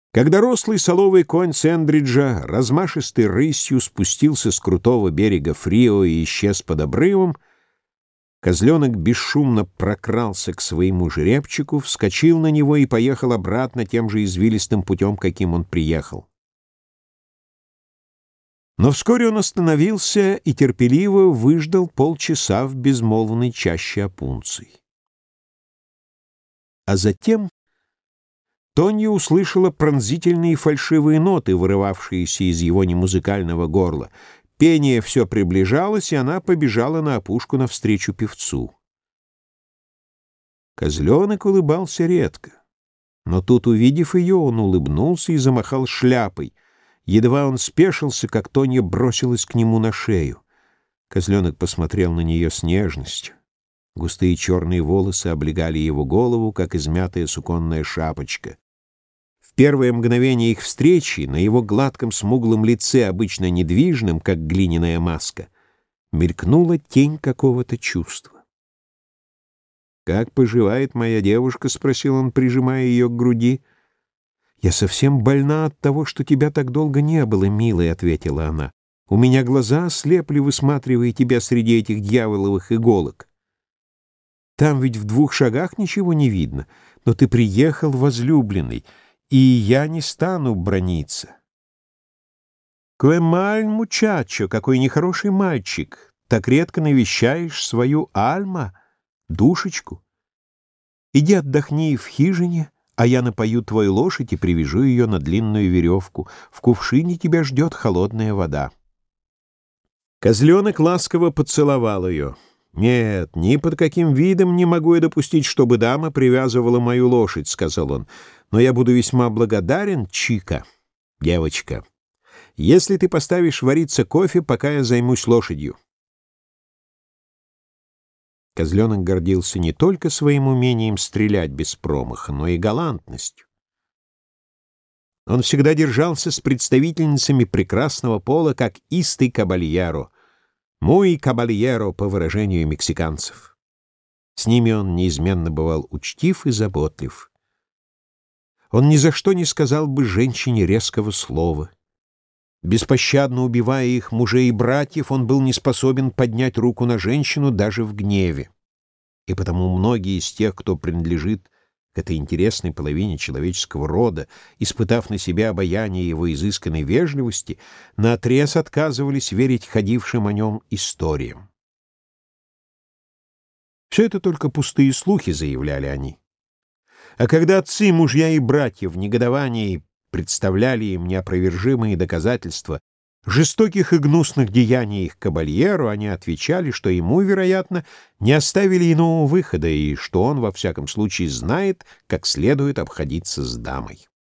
Когда рослый соловый конь Сендриджа размашистой рысью спустился с крутого берега Фрио и исчез под обрывом, козленок бесшумно прокрался к своему жеребчику, вскочил на него и поехал обратно тем же извилистым путем, каким он приехал. Но вскоре он остановился и терпеливо выждал полчаса в безмолвной чаще опунций. А затем Тонья услышала пронзительные фальшивые ноты, вырывавшиеся из его немузыкального горла. Пение все приближалось, и она побежала на опушку навстречу певцу. Козленок улыбался редко, но тут, увидев ее, он улыбнулся и замахал шляпой. Едва он спешился, как Тонья бросилась к нему на шею. Козленок посмотрел на нее с нежностью. Густые черные волосы облегали его голову, как измятая суконная шапочка. В первое мгновение их встречи на его гладком смуглом лице, обычно недвижном, как глиняная маска, мелькнула тень какого-то чувства. «Как поживает моя девушка?» — спросил он, прижимая ее к груди. «Я совсем больна от того, что тебя так долго не было, милая», — ответила она. «У меня глаза ослепли, высматривая тебя среди этих дьяволовых иголок. Там ведь в 2 шагах ничего не видно, но ты приехал, возлюбленный, и я не стану браниться». «Кое маль, мучачо, какой нехороший мальчик, так редко навещаешь свою Альма, душечку. Иди отдохни в хижине, а я напою твою лошадь и привяжу ее на длинную веревку. В кувшине тебя ждет холодная вода». Козленок ласково поцеловал ее. «Нет, ни под каким видом не могу я допустить, чтобы дама привязывала мою лошадь», — сказал он. «Но я буду весьма благодарен, Чика, девочка, если ты поставишь вариться кофе, пока я займусь лошадью». Козленок гордился не только своим умением стрелять без промаха, но и галантностью. Он всегда держался с представительницами прекрасного пола, как истый кабальеро, «muy caballero» по выражению мексиканцев. С ними он неизменно бывал учтив и заботлив. Он ни за что не сказал бы женщине резкого слова. Беспощадно убивая их мужей и братьев, он был не способен поднять руку на женщину даже в гневе. И потому многие из тех, кто принадлежит к этой интересной половине человеческого рода, испытав на себе обаяние его изысканной вежливости, наотрез отказывались верить ходившим о нем историям. Все это только пустые слухи, заявляли они. А когда отцы, мужья и братья в негодовании представляли им неопровержимые доказательства жестоких и гнусных деяний их кабальеру, они отвечали, что ему, вероятно, не оставили иного выхода, и что он, во всяком случае, знает, как следует обходиться с дамой.